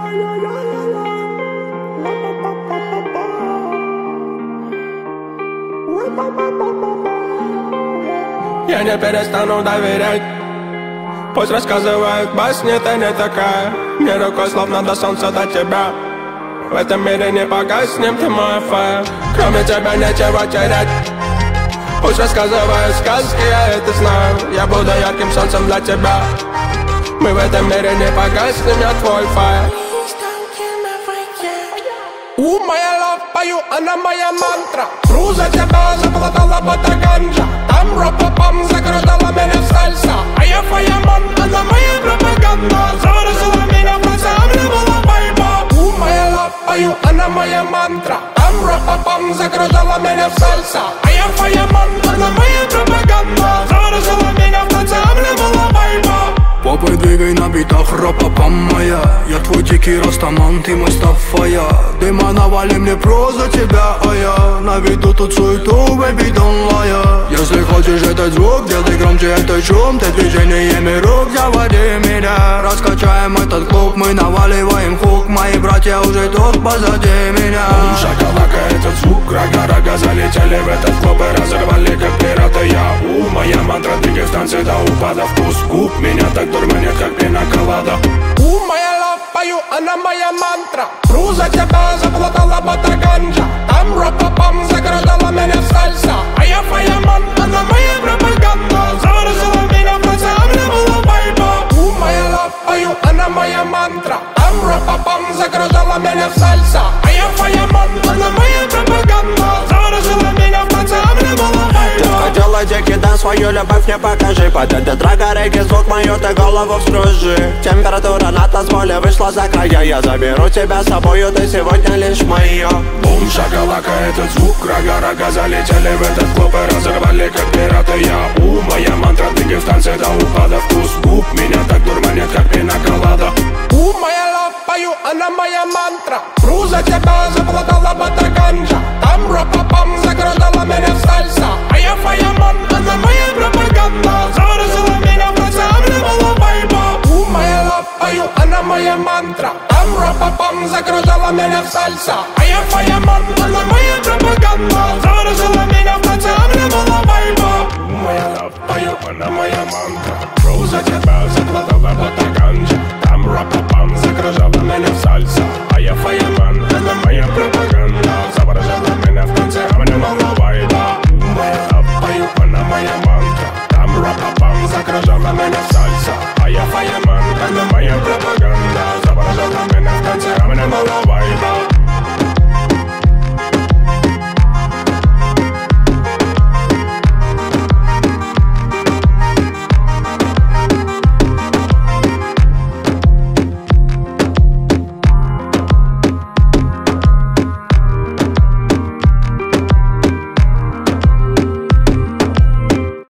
Я не перестану доверять. Пусть рассказывают басни, ты не такая. Мне рукой словно до солнца до тебя. В этом мире не погаснем, ты мой фаер. Кроме тебя нечего терять. Пусть рассказывают сказки, я это знаю. Я буду ярким солнцем для тебя. Мы в этом мире не погаснем, я твой фаер. Моя лав, пою, она моя мантра. Тру за тебя, заплатала бота ганджа. Там ропа-пам, закрутала меня в сальса. А я фаямон, она моя пропаганда. Заворожила меня в ансамбле, была байба. Моя лав, пою, она моя мантра. Там ропа-пам, закрутала меня в сальса. А я фаямон, она моя пропаганда. Заворожила меня в ансамбле, была байба. Попой двигай на битах, ропа-пам моя. Я твой дикий растаман, ты мой Стаффая. Дыма навали мне про за тебя, а я наведу тут суету, baby, don't lie. Если хочешь этот звук, делай громче этот шум. Ты движениями рук заводи меня. Раскачаем этот клуб, мы наваливаем хук. Мои братья уже тут позади меня. Шоколака, этот звук, рага-рага залетели в этот клуб и разорвали как пираты. Я моя мантра, двигай в танце до упада. Вкус губ меня так дурманит, как пина-колада. Моя лав, пою, она моя мантра. Тру за тебя, заплатала бота ганджа. Там ропа-пам, закрутала меня в сальса. А я фаямон, она моя пропаганда. Заворожила меня в ансамбле, была байба. Моя лав, пою, она моя мантра. Там ропа-пам, закрутала меня в сальса. А я фаямон, она моя пропаганда. Заворожила меня в ансамбле, была байба. Делай дикий дэнс, свою любовь не покажи. Под этот трек регги звук мою ты голову вскружи. Температура на танцполе вышла за края. Я заберу тебя с собою, ты сегодня лишь моя. Бум, шоколака, этот звук, рага-рага залетели в этот клуб и разорвали как пираты. Я моя мантра, двигай в танце до упада. Вкус губ меня так дурманит, как пина-колада. Моя лав, пою, она моя мантра. Тру за тебя, заплатала бота ганджа. Там ропа-пам, закрутала меня в сальса. А я фаямон, она моя пропаганда. Заворожила меня в ансамбле, была байба. Моя лав, пою, она моя мантра. Там ропа-пам, закрутала меня в сальса. А я фаямон, она моя пропаганда. Заворожила меня в ансамбле, была байба. Моя лав, пою, она моя мантра. Тру за тебя, заплатала бота ганджа.